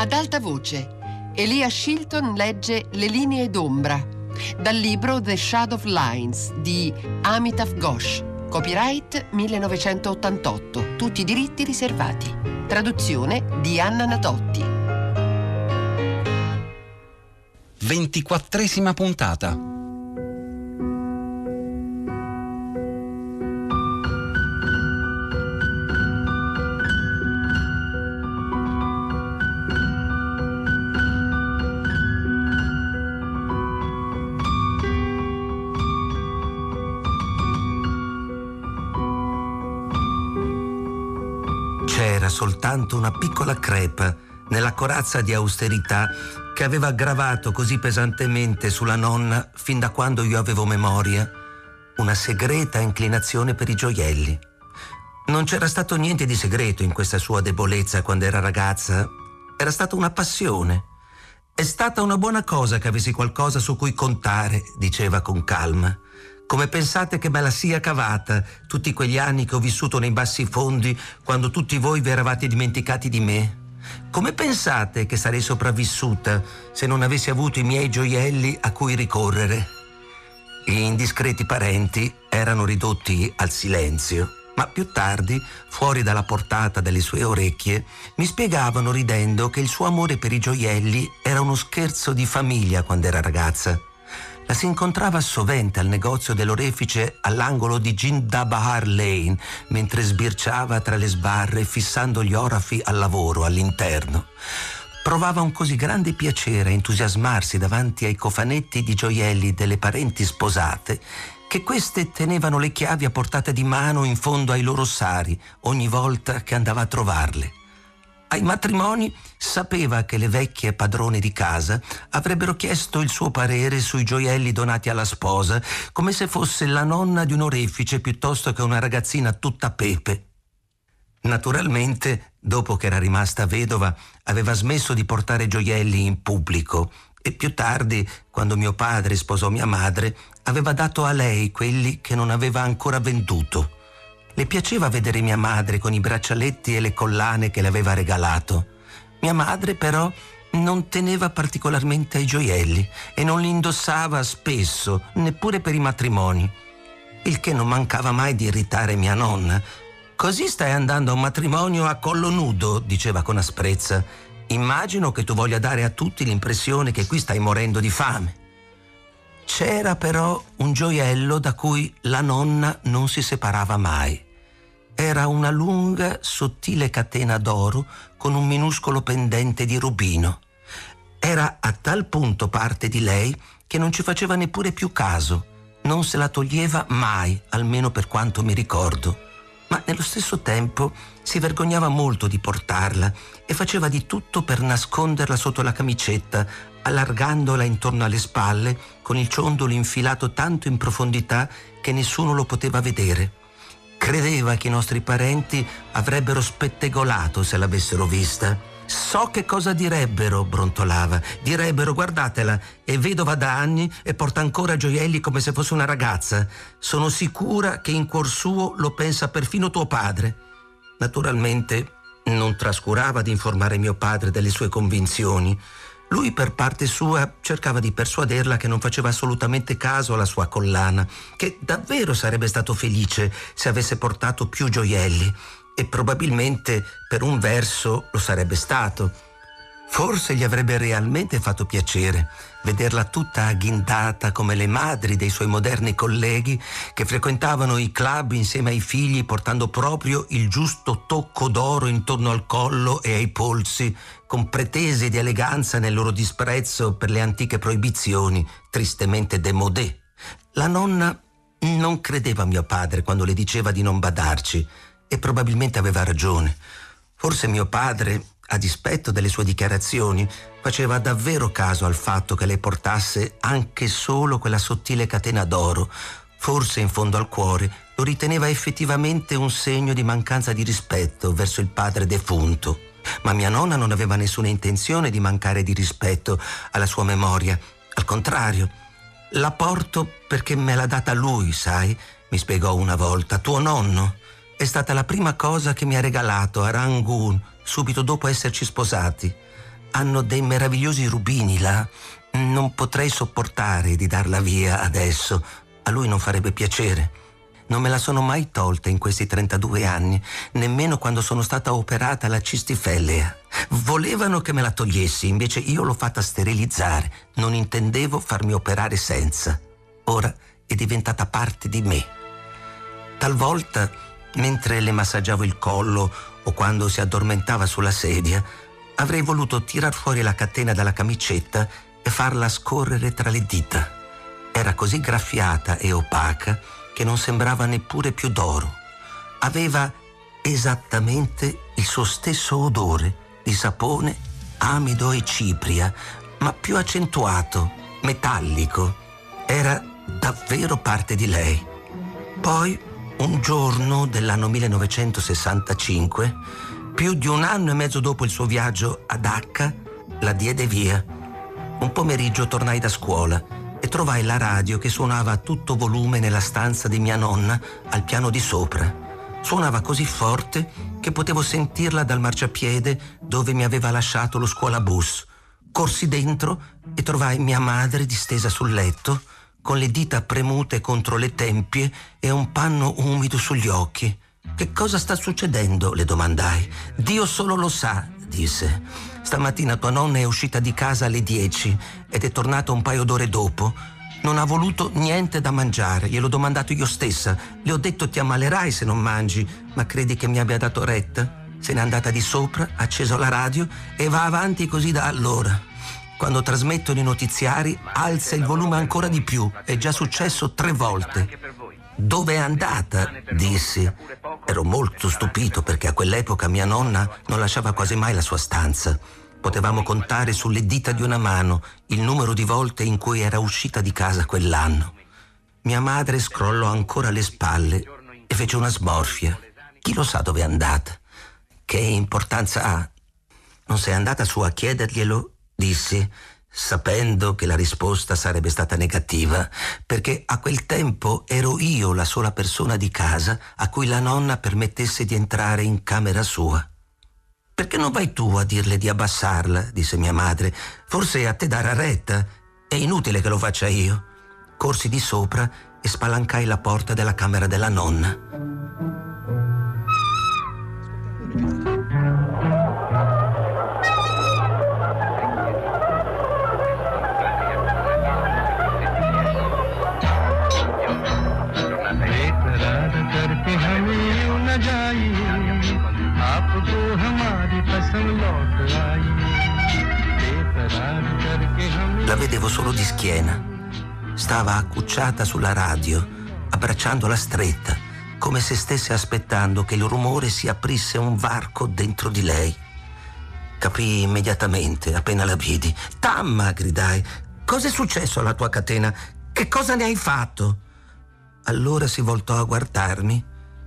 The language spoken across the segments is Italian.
Ad alta voce, Elia Shilton legge Le linee d'ombra, dal libro The Shadow Lines di Amitav Ghosh, copyright 1988, tutti i diritti riservati. Traduzione di Anna Natotti. 24ª puntata. C'era soltanto una piccola crepa nella corazza di austerità che aveva gravato così pesantemente sulla nonna fin da quando io avevo memoria, una segreta inclinazione per i gioielli. Non c'era stato niente di segreto in questa sua debolezza quando era ragazza, era stata una passione. È stata una buona cosa che avessi qualcosa su cui contare, diceva con calma. Come pensate che me la sia cavata tutti quegli anni che ho vissuto nei bassi fondi quando tutti voi vi eravate dimenticati di me? Come pensate che sarei sopravvissuta se non avessi avuto i miei gioielli a cui ricorrere? Gli indiscreti parenti erano ridotti al silenzio, ma più tardi, fuori dalla portata delle sue orecchie, mi spiegavano ridendo che il suo amore per i gioielli era uno scherzo di famiglia quando era ragazza. La si incontrava sovente al negozio dell'orefice all'angolo di Jindabahar Lane, mentre sbirciava tra le sbarre fissando gli orafi al lavoro all'interno. Provava un così grande piacere a entusiasmarsi davanti ai cofanetti di gioielli delle parenti sposate che queste tenevano le chiavi a portata di mano in fondo ai loro sari ogni volta che andava a trovarle. Ai matrimoni sapeva che le vecchie padrone di casa avrebbero chiesto il suo parere sui gioielli donati alla sposa, come se fosse la nonna di un orefice piuttosto che una ragazzina tutta pepe. Naturalmente, dopo che era rimasta vedova, aveva smesso di portare gioielli in pubblico e più tardi, quando mio padre sposò mia madre, aveva dato a lei quelli che non aveva ancora venduto. Le piaceva vedere mia madre con i braccialetti e le collane che le aveva regalato. Mia madre, però, non teneva particolarmente ai gioielli e non li indossava spesso, neppure per i matrimoni. Il che non mancava mai di irritare mia nonna. «Così stai andando a un matrimonio a collo nudo», diceva con asprezza. «Immagino che tu voglia dare a tutti l'impressione che qui stai morendo di fame». C'era però un gioiello da cui la nonna non si separava mai. Era una lunga, sottile catena d'oro con un minuscolo pendente di rubino. Era a tal punto parte di lei che non ci faceva neppure più caso. Non se la toglieva mai, almeno per quanto mi ricordo. Ma nello stesso tempo si vergognava molto di portarla e faceva di tutto per nasconderla sotto la camicetta, allargandola intorno alle spalle con il ciondolo infilato tanto in profondità che nessuno lo poteva vedere. Credeva che i nostri parenti avrebbero spettegolato se l'avessero vista. «So che cosa direbbero», brontolava. «Direbbero, guardatela, è vedova da anni e porta ancora gioielli come se fosse una ragazza. Sono sicura che in cuor suo lo pensa perfino tuo padre». Naturalmente non trascurava di informare mio padre delle sue convinzioni. Lui, per parte sua, cercava di persuaderla che non faceva assolutamente caso alla sua collana, che davvero sarebbe stato felice se avesse portato più gioielli, e probabilmente per un verso lo sarebbe stato. Forse gli avrebbe realmente fatto piacere vederla tutta agghindata come le madri dei suoi moderni colleghi che frequentavano i club insieme ai figli portando proprio il giusto tocco d'oro intorno al collo e ai polsi, con pretese di eleganza nel loro disprezzo per le antiche proibizioni, tristemente démodé. La nonna non credeva a mio padre quando le diceva di non badarci e probabilmente aveva ragione. Forse mio padre, a dispetto delle sue dichiarazioni, faceva davvero caso al fatto che lei portasse anche solo quella sottile catena d'oro. Forse in fondo al cuore lo riteneva effettivamente un segno di mancanza di rispetto verso il padre defunto. Ma mia nonna non aveva nessuna intenzione di mancare di rispetto alla sua memoria. Al contrario, la porto perché me l'ha data lui, sai, mi spiegò una volta. Tuo nonno è stata la prima cosa che mi ha regalato a Rangoon subito dopo esserci sposati. hanno dei meravigliosi rubini là. Non potrei sopportare di darla via adesso. A lui non farebbe piacere. Non me la sono mai tolta in questi 32 anni, nemmeno quando sono stata operata alla cistifellea. Volevano che me la togliessi, invece io l'ho fatta sterilizzare. Non intendevo farmi operare senza. Ora è diventata parte di me. Talvolta, mentre le massaggiavo il collo o quando si addormentava sulla sedia, avrei voluto tirar fuori la catena dalla camicetta e farla scorrere tra le dita. Era così graffiata e opaca che non sembrava neppure più d'oro. Aveva esattamente il suo stesso odore di sapone, amido e cipria, ma più accentuato, metallico. Era davvero parte di lei. Poi, un giorno dell'anno 1965, più di 1 anno e mezzo dopo il suo viaggio a Dacca, la diede via. Un pomeriggio tornai da scuola e trovai la radio che suonava a tutto volume nella stanza di mia nonna al piano di sopra. Suonava così forte che potevo sentirla dal marciapiede dove mi aveva lasciato lo scuolabus. Corsi dentro e trovai mia madre distesa sul letto, con le dita premute contro le tempie e un panno umido sugli occhi. «Che cosa sta succedendo?» le domandai. «Dio solo lo sa», disse. «Stamattina tua nonna è uscita di casa alle 10 ed è tornata un paio d'ore dopo. Non ha voluto niente da mangiare, gliel'ho domandato io stessa. Le ho detto ti ammalerai se non mangi, ma credi che mi abbia dato retta? Se n'è andata di sopra, ha acceso la radio e va avanti così da allora. Quando trasmettono i notiziari alza il volume ancora di più, è già successo 3 volte. Dove è andata?» dissi. Ero molto stupito perché a quell'epoca mia nonna non lasciava quasi mai la sua stanza. Potevamo contare sulle dita di una mano il numero di volte in cui era uscita di casa quell'anno. Mia madre scrollò ancora le spalle e fece una smorfia. «Chi lo sa dove è andata? Che importanza ha? Non sei andata su a chiederglielo?» dissi, sapendo che la risposta sarebbe stata negativa, perché a quel tempo ero io la sola persona di casa a cui la nonna permettesse di entrare in camera sua. «Perché non vai tu a dirle di abbassarla?» disse mia madre. «Forse a te darà retta. È inutile che lo faccia io». Corsi di sopra e spalancai la porta della camera della nonna. La vedevo solo di schiena. Stava accucciata sulla radio, abbracciandola stretta, come se stesse aspettando che il rumore si aprisse un varco dentro di lei. Capii immediatamente, appena la vidi. «Tamma!» gridai. «Cos'è successo alla tua catena? Che cosa ne hai fatto?» Allora si voltò a guardarmi.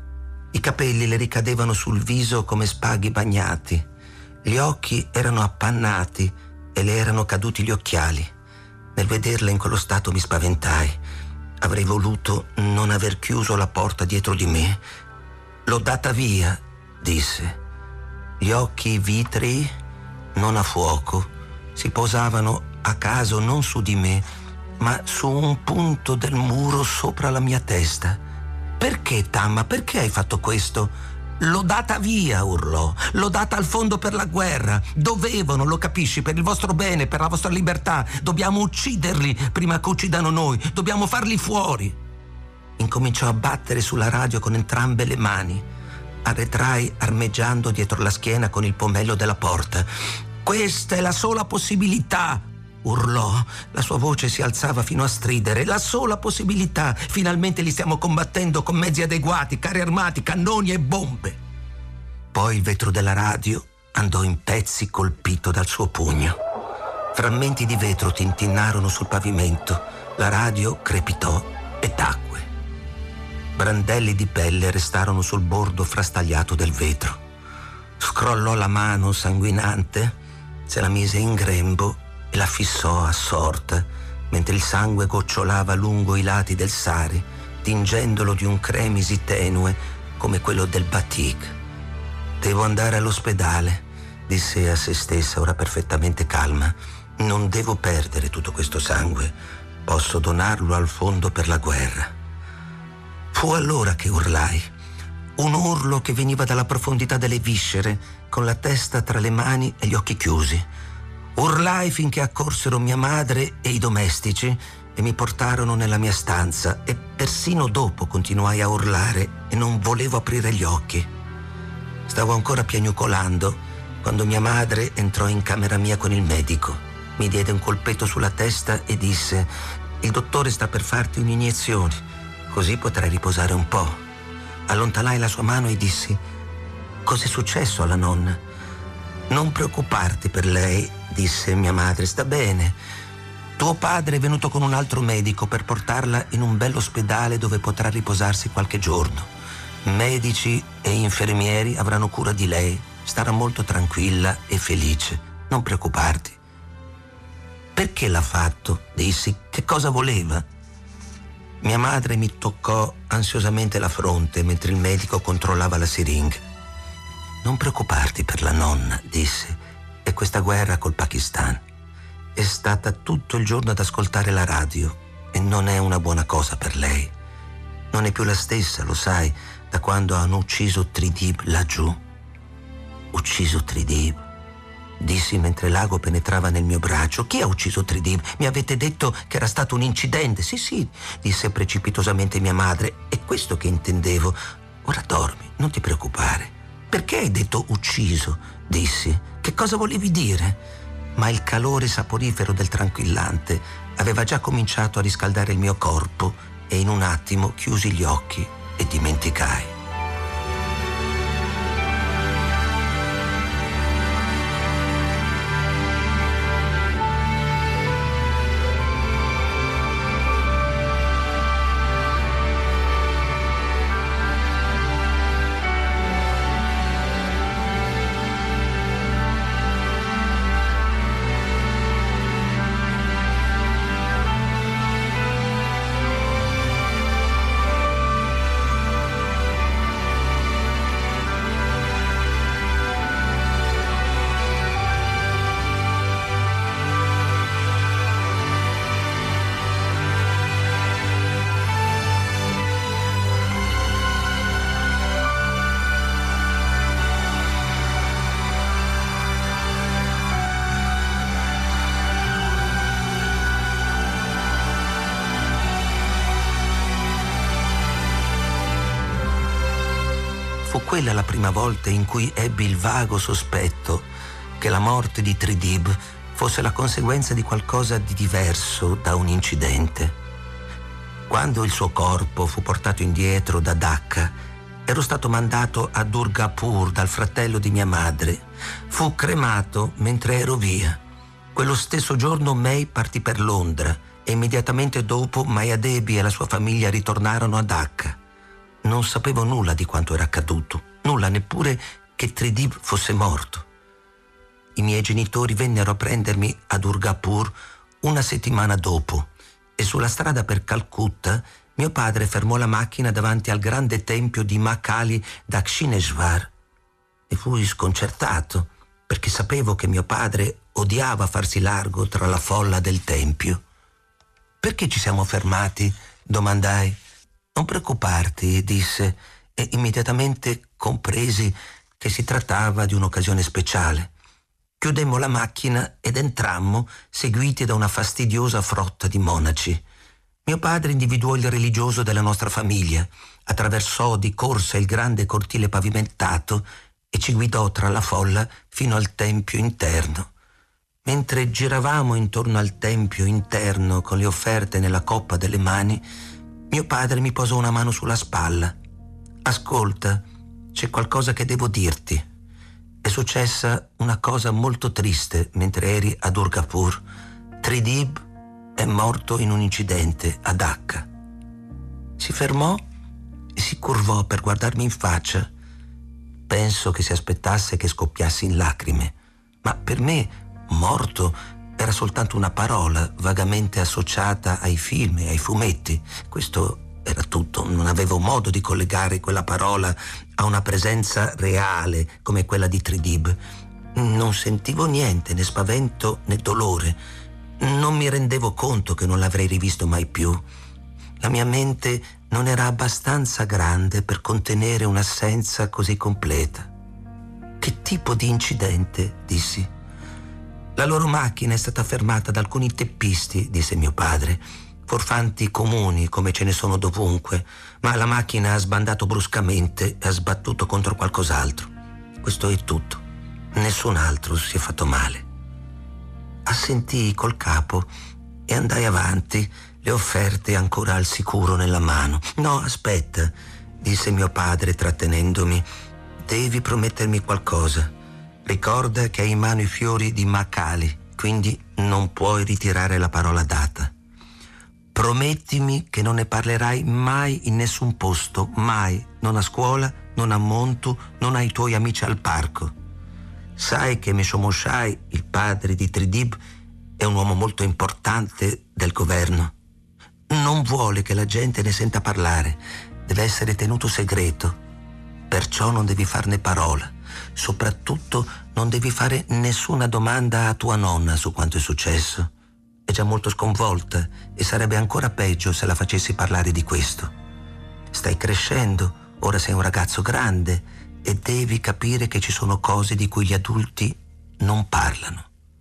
I capelli le ricadevano sul viso come spaghi bagnati. Gli occhi erano appannati e le erano caduti gli occhiali. Nel vederla in quello stato mi spaventai. Avrei voluto non aver chiuso la porta dietro di me. «L'ho data via», disse. Gli occhi vitrei, non a fuoco, si posavano a caso non su di me, ma su un punto del muro sopra la mia testa. «Perché, Tamma? Perché hai fatto questo?» «L'ho data via», urlò. «L'ho data al fondo per la guerra. Dovevano, lo capisci, per il vostro bene, per la vostra libertà. Dobbiamo ucciderli prima che uccidano noi. Dobbiamo farli fuori». Incominciò a battere sulla radio con entrambe le mani. Arretrai armeggiando dietro la schiena con il pomello della porta. «Questa è la sola possibilità», urlò. La sua voce si alzava fino a stridere. «La sola possibilità! Finalmente li stiamo combattendo con mezzi adeguati, carri armati, cannoni e bombe!» Poi il vetro della radio andò in pezzi colpito dal suo pugno. Frammenti di vetro tintinnarono sul pavimento. La radio crepitò e tacque. Brandelli di pelle restarono sul bordo frastagliato del vetro. Scrollò la mano sanguinante, se la mise in grembo e la fissò assorta, mentre il sangue gocciolava lungo i lati del sari, tingendolo di un cremisi tenue come quello del batik. «Devo andare all'ospedale. disse a se stessa, ora perfettamente calma. Non devo perdere tutto questo sangue. Posso donarlo al fondo per la guerra. Fu allora che urlai. Un urlo che veniva dalla profondità delle viscere, con la testa tra le mani e gli occhi chiusi. Urlai finché accorsero mia madre e i domestici e mi portarono nella mia stanza, e persino dopo continuai a urlare e non volevo aprire gli occhi. Stavo ancora piagnucolando quando mia madre entrò in camera mia con il medico. Mi diede un colpetto sulla testa e disse: «Il dottore sta per farti un'iniezione, così potrai riposare un po'». Allontanai la sua mano e dissi: «Cos'è successo alla nonna?» «Non preoccuparti per lei», disse mia madre, «sta bene. Tuo padre è venuto con un altro medico per portarla in un bell'ospedale dove potrà riposarsi qualche giorno. Medici e infermieri avranno cura di lei. Starà molto tranquilla e felice. Non preoccuparti». «Perché l'ha fatto?» dissi. «Che cosa voleva?» Mia madre mi toccò ansiosamente la fronte mentre il medico controllava la siringa. «Non preoccuparti per la nonna», disse. «È questa guerra col Pakistan. È stata tutto il giorno ad ascoltare la radio e non è una buona cosa per lei. Non è più la stessa, lo sai, da quando hanno ucciso Tridib laggiù». «Ucciso Tridib?» dissi mentre l'ago penetrava nel mio braccio. «Chi ha ucciso Tridib? Mi avete detto che era stato un incidente». Sì, disse precipitosamente mia madre. «È questo che intendevo. Ora dormi, non ti preoccupare». «Perché hai detto ucciso?» dissi. «Che cosa volevi dire?» Ma il calore saporifero del tranquillante aveva già cominciato a riscaldare il mio corpo e in un attimo chiusi gli occhi e dimenticai. Fu quella la prima volta in cui ebbi il vago sospetto che la morte di Tridib fosse la conseguenza di qualcosa di diverso da un incidente. Quando il suo corpo fu portato indietro da Dacca, ero stato mandato a Durgapur dal fratello di mia madre. Fu cremato mentre ero via. Quello stesso giorno May partì per Londra e immediatamente dopo Maya Devi e la sua famiglia ritornarono a Dacca. Non sapevo nulla di quanto era accaduto, nulla neppure che Tridib fosse morto. I miei genitori vennero a prendermi a Durgapur una settimana dopo e sulla strada per Calcutta mio padre fermò la macchina davanti al grande tempio di Ma Kali Dakshineshvar e fui sconcertato perché sapevo che mio padre odiava farsi largo tra la folla del tempio. «Perché ci siamo fermati?» domandai. «Non preoccuparti», disse, e immediatamente compresi che si trattava di un'occasione speciale. Chiudemmo la macchina ed entrammo, seguiti da una fastidiosa frotta di monaci. Mio padre individuò il religioso della nostra famiglia, attraversò di corsa il grande cortile pavimentato e ci guidò tra la folla fino al tempio interno. Mentre giravamo intorno al tempio interno con le offerte nella coppa delle mani, mio padre mi posò una mano sulla spalla. «Ascolta, c'è qualcosa che devo dirti. È successa una cosa molto triste mentre eri a Durgapur. Tridib è morto in un incidente a Dacca». Si fermò e si curvò per guardarmi in faccia. Penso che si aspettasse che scoppiassi in lacrime, ma per me morto era soltanto una parola vagamente associata ai film e ai fumetti. Questo era tutto. Non avevo modo di collegare quella parola a una presenza reale come quella di Tridib. Non sentivo niente, né spavento né dolore. Non mi rendevo conto che non l'avrei rivisto mai più. La mia mente non era abbastanza grande per contenere un'assenza così completa. Che tipo di incidente? Dissi. La loro macchina è stata fermata da alcuni teppisti, disse mio padre. Forfanti comuni, come ce ne sono dovunque, ma la macchina ha sbandato bruscamente e ha sbattuto contro qualcos'altro. Questo è tutto. Nessun altro si è fatto male. Assentii col capo e andai avanti, le offerte ancora al sicuro nella mano. No, aspetta, disse mio padre trattenendomi. Devi promettermi qualcosa. Ricorda che hai in mano i fiori di Macali, quindi non puoi ritirare la parola data. Promettimi che non ne parlerai mai in nessun posto, mai, non a scuola, non a Montu, non ai tuoi amici al parco. Sai che Meshomoshai, il padre di Tridib, è un uomo molto importante del governo. Non vuole che la gente ne senta parlare, deve essere tenuto segreto. Perciò non devi farne parola. Soprattutto non devi fare nessuna domanda a tua nonna su quanto è successo. È già molto sconvolta e sarebbe ancora peggio se la facessi parlare di questo. Stai crescendo, ora sei un ragazzo grande e devi capire che ci sono cose di cui gli adulti non parlano.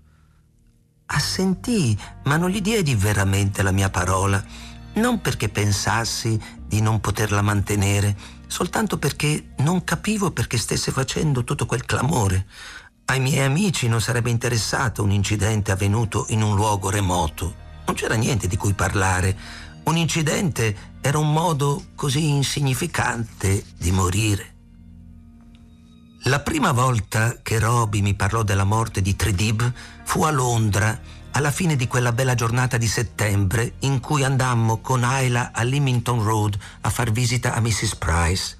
Assentii, ma non gli diedi veramente la mia parola, non perché pensassi di non poterla mantenere, soltanto perché non capivo perché stesse facendo tutto quel clamore. Ai miei amici non sarebbe interessato un incidente avvenuto in un luogo remoto. Non c'era niente di cui parlare. Un incidente era un modo così insignificante di morire. La prima volta che Roby mi parlò della morte di Tridib fu a Londra, alla fine di quella bella giornata di settembre in cui andammo con Ayla a Leamington Road a far visita a Mrs. Price.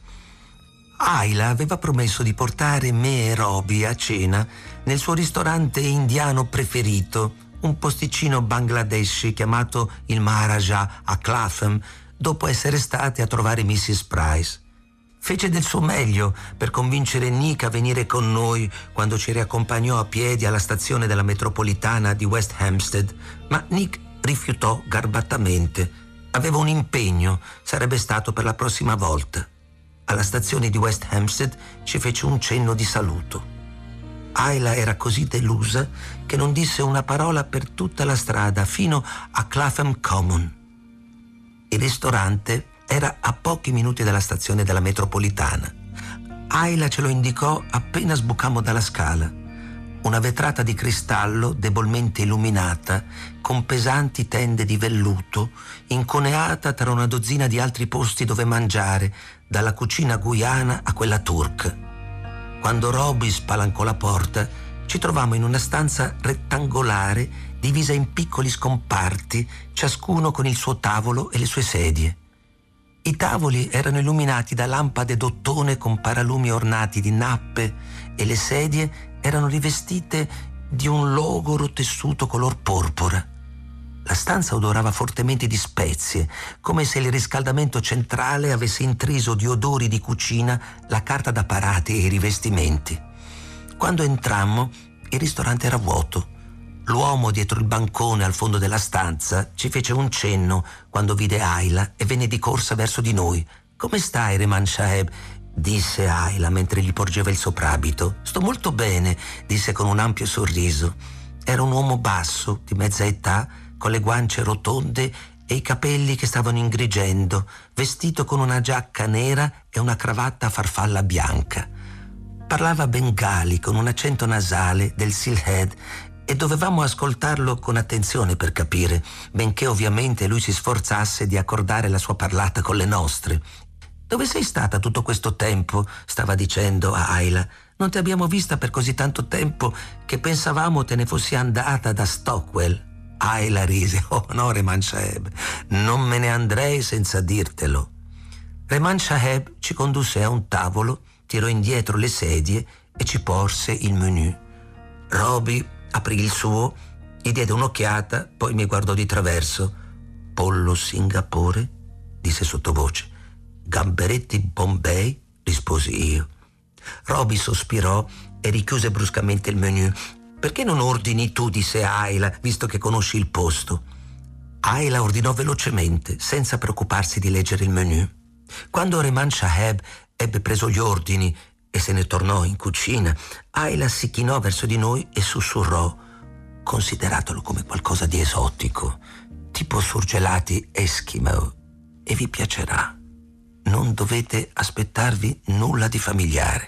Ayla aveva promesso di portare me e Roby a cena nel suo ristorante indiano preferito, un posticino bangladeshi chiamato il Maharaja a Clapham, dopo essere state a trovare Mrs. Price. Fece del suo meglio per convincere Nick a venire con noi quando ci riaccompagnò a piedi alla stazione della metropolitana di West Hampstead, ma Nick rifiutò garbatamente. Aveva un impegno, sarebbe stato per la prossima volta. Alla stazione di West Hampstead ci fece un cenno di saluto. Ayla era così delusa che non disse una parola per tutta la strada fino a Clapham Common. Il ristorante era a pochi minuti dalla stazione della metropolitana. Ayla ce lo indicò appena sbucammo dalla scala. Una vetrata di cristallo debolmente illuminata, con pesanti tende di velluto, inconeata tra una dozzina di altri posti dove mangiare, dalla cucina guyana a quella turca. Quando Roby spalancò la porta, ci trovammo in una stanza rettangolare divisa in piccoli scomparti, ciascuno con il suo tavolo e le sue sedie. I tavoli erano illuminati da lampade d'ottone con paralumi ornati di nappe e le sedie erano rivestite di un logoro tessuto color porpora. La stanza odorava fortemente di spezie, come se il riscaldamento centrale avesse intriso di odori di cucina la carta da parati e i rivestimenti. Quando entrammo, il ristorante era vuoto. L'uomo dietro il bancone al fondo della stanza ci fece un cenno quando vide Ayla e venne di corsa verso di noi. «Come stai, Rehman Shaheb?» disse Ayla mentre gli porgeva il soprabito. «Sto molto bene», disse con un ampio sorriso. Era un uomo basso, di mezza età, con le guance rotonde e i capelli che stavano ingrigendo, vestito con una giacca nera e una cravatta a farfalla bianca. Parlava bengali con un accento nasale del Sylhet e dovevamo ascoltarlo con attenzione per capire, benché ovviamente lui si sforzasse di accordare la sua parlata con le nostre. «Dove sei stata tutto questo tempo?» stava dicendo a Ayla. «Non ti abbiamo vista per così tanto tempo che pensavamo te ne fossi andata da Stockwell». Ayla rise. «Oh no, Rehman Shaheb, non me ne andrei senza dirtelo». Rehman Shaheb ci condusse a un tavolo, tirò indietro le sedie e ci porse il menù. Roby aprì il suo, gli diede un'occhiata, poi mi guardò di traverso. «Pollo Singapore?» disse sottovoce. «Gamberetti Bombay?» risposi io. Roby sospirò e richiuse bruscamente il menu. «Perché non ordini tu?» disse Ayla, visto che conosci il posto. Ayla ordinò velocemente, senza preoccuparsi di leggere il menu. Quando Rehman Shaheb ebbe preso gli ordini e se ne tornò in cucina, Ayla si chinò verso di noi e sussurrò: «Consideratelo come qualcosa di esotico, tipo surgelati Eskimo, e vi piacerà. Non dovete aspettarvi nulla di familiare».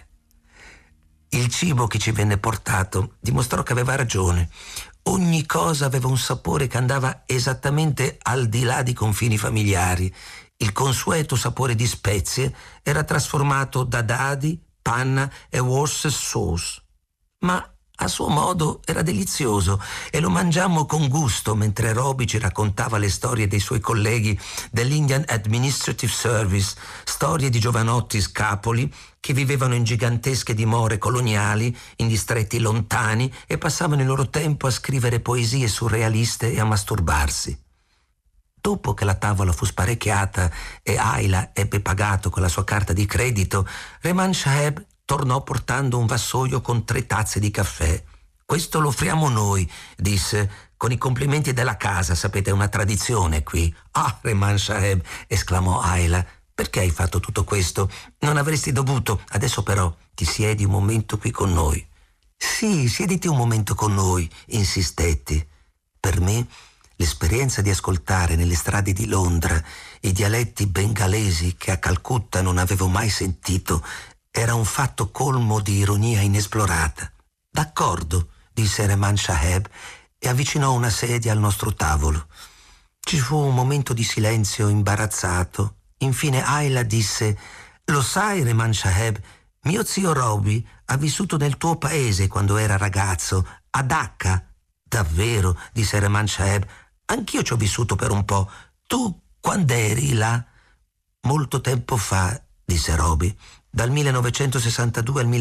Il cibo che ci venne portato dimostrò che aveva ragione. Ogni cosa aveva un sapore che andava esattamente al di là di confini familiari. Il consueto sapore di spezie era trasformato da dadi, panna e Worcestershire sauce. Ma a suo modo era delizioso e lo mangiammo con gusto mentre Roby ci raccontava le storie dei suoi colleghi dell'Indian Administrative Service, storie di giovanotti scapoli che vivevano in gigantesche dimore coloniali, in distretti lontani e passavano il loro tempo a scrivere poesie surrealiste e a masturbarsi. Dopo che la tavola fu sparecchiata e Ayla ebbe pagato con la sua carta di credito, Rehman Shaheb tornò portando un vassoio con 3 tazze di caffè. «Questo lo offriamo noi», disse, «con i complimenti della casa, sapete, è una tradizione qui». «Ah, Rehman Shaheb», esclamò Ayla, «perché hai fatto tutto questo? Non avresti dovuto. Adesso però ti siedi un momento qui con noi». «Sì, siediti un momento con noi», insistetti. Per me l'esperienza di ascoltare nelle strade di Londra i dialetti bengalesi che a Calcutta non avevo mai sentito era un fatto colmo di ironia inesplorata. «D'accordo», disse Rehman Shaheb e avvicinò una sedia al nostro tavolo. Ci fu un momento di silenzio imbarazzato. Infine Ayla disse: «Lo sai, Rehman Shaheb, mio zio Roby ha vissuto nel tuo paese quando era ragazzo, a Dhaka». «Davvero?» disse Rehman Shaheb. «Anch'io ci ho vissuto per un po'. Tu quando eri là?» «Molto tempo fa», disse Roby, «dal 1962 al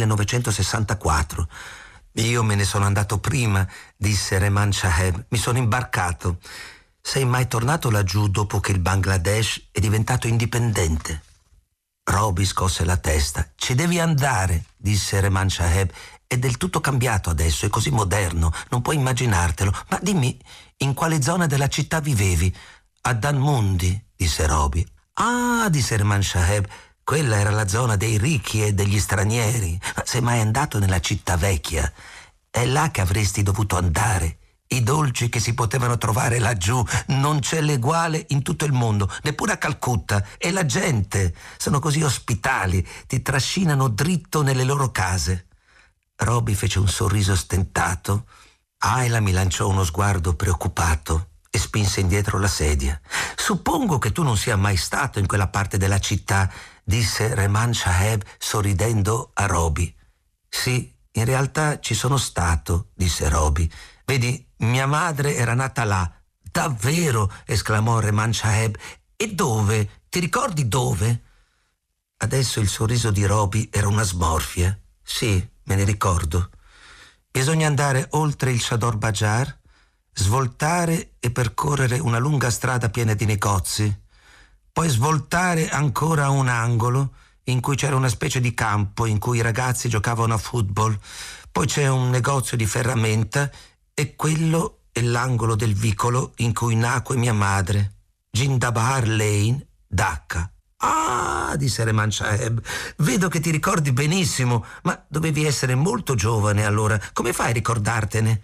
1964. «Io me ne sono andato prima», disse Rehman Shaheb. «Mi sono imbarcato». «Sei mai tornato laggiù dopo che il Bangladesh è diventato indipendente?» Roby scosse la testa. «Ci devi andare», disse Rehman Shaheb. «È del tutto cambiato adesso, è così moderno, non puoi immaginartelo. Ma dimmi, in quale zona della città vivevi?» «A Dhanmondi», disse Roby. «Ah», disse Rehman Shaheb, «quella era la zona dei ricchi e degli stranieri. Ma sei mai andato nella città vecchia? È là che avresti dovuto andare. I dolci che si potevano trovare laggiù non c'è l'eguale in tutto il mondo, neppure a Calcutta. E la gente, sono così ospitali, ti trascinano dritto nelle loro case». Roby fece un sorriso stentato. Ayla mi lanciò uno sguardo preoccupato e spinse indietro la sedia. «Suppongo che tu non sia mai stato in quella parte della città», disse Rehman Shaheb sorridendo a Roby. «Sì, in realtà ci sono stato», disse Roby. «Vedi, mia madre era nata là». «Davvero?» esclamò Rehman Shaheb. «E dove? Ti ricordi dove?» Adesso il sorriso di Roby era una smorfia. «Sì, me ne ricordo. Bisogna andare oltre il Chador Bajar, svoltare e percorrere una lunga strada piena di negozi, poi svoltare ancora a un angolo in cui c'era una specie di campo in cui i ragazzi giocavano a football, poi c'è un negozio di ferramenta e quello è l'angolo del vicolo in cui nacque mia madre, Jindabahar Lane, Dhaka». «Ah», disse Rehman Shaheb, «vedo che ti ricordi benissimo, ma dovevi essere molto giovane allora. Come fai a ricordartene?»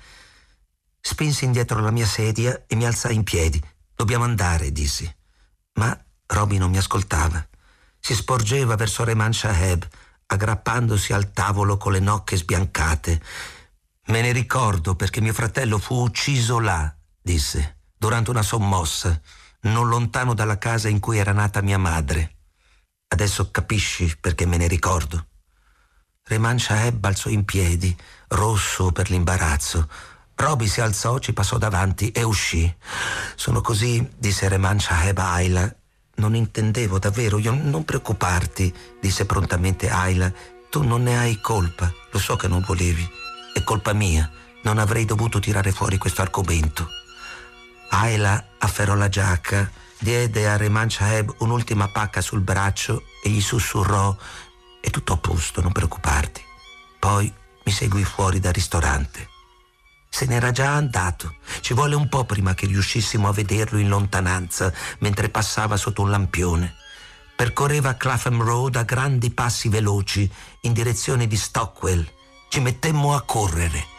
Spinsi indietro la mia sedia e mi alzai in piedi. «Dobbiamo andare», dissi. Ma Roby non mi ascoltava. Si sporgeva verso Rehman Shaheb, aggrappandosi al tavolo con le nocche sbiancate. «Me ne ricordo perché mio fratello fu ucciso là», disse, «durante una sommossa, non lontano dalla casa in cui era nata mia madre. Adesso capisci perché me ne ricordo». Rehman Shaheb balzò in piedi, rosso per l'imbarazzo. Roby si alzò, ci passò davanti e uscì. «Sono così», disse Rehman Shaheb a Ayla. «Non intendevo davvero, io non preoccuparti», disse prontamente Ayla. «Tu non ne hai colpa, lo so che non volevi. È colpa mia, non avrei dovuto tirare fuori questo argomento». Ayla afferrò la giacca, diede a Rehman Shaheb un'ultima pacca sul braccio e gli sussurrò: È tutto a posto, non preoccuparti. Poi mi segui fuori dal ristorante. Se n'era già andato. Ci volle un po' prima che riuscissimo a vederlo in lontananza mentre passava sotto un lampione. Percorreva Clapham Road a grandi passi veloci in direzione di Stockwell. Ci mettemmo a correre.